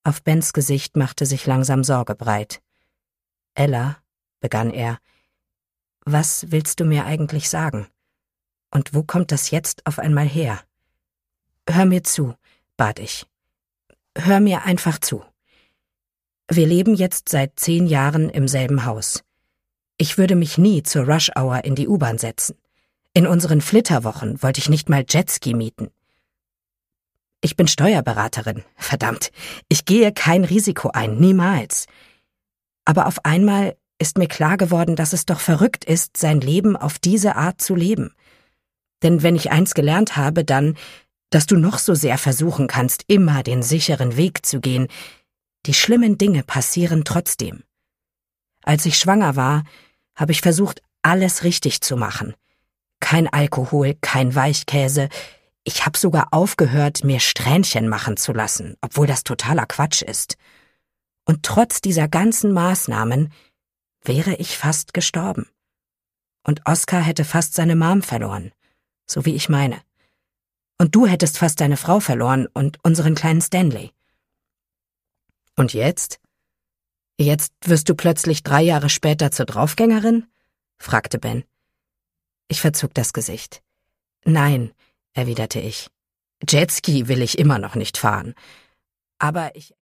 Auf Bens Gesicht machte sich langsam Sorge breit. »Ella«, begann er, »was willst du mir eigentlich sagen? Und wo kommt das jetzt auf einmal her?« »Hör mir zu«, bat ich. »Hör mir einfach zu. Wir leben jetzt seit 10 Jahren im selben Haus. Ich würde mich nie zur Rush-Hour in die U-Bahn setzen. In unseren Flitterwochen wollte ich nicht mal Jetski mieten. Ich bin Steuerberaterin, verdammt. Ich gehe kein Risiko ein, niemals. Aber auf einmal ist mir klar geworden, dass es doch verrückt ist, sein Leben auf diese Art zu leben. Denn wenn ich eins gelernt habe, dann, dass du noch so sehr versuchen kannst, immer den sicheren Weg zu gehen, die schlimmen Dinge passieren trotzdem. Als ich schwanger war, habe ich versucht, alles richtig zu machen. Kein Alkohol, kein Weichkäse. Ich habe sogar aufgehört, mir Strähnchen machen zu lassen, obwohl das totaler Quatsch ist. Und trotz dieser ganzen Maßnahmen wäre ich fast gestorben. Und Oskar hätte fast seine Mom verloren, so wie ich meine. Und du hättest fast deine Frau verloren und unseren kleinen Stanley. Und jetzt? Jetzt wirst du plötzlich 3 Jahre später zur Draufgängerin? Fragte Ben. Ich verzog das Gesicht. Nein, erwiderte ich. Jetski will ich immer noch nicht fahren. Aber ich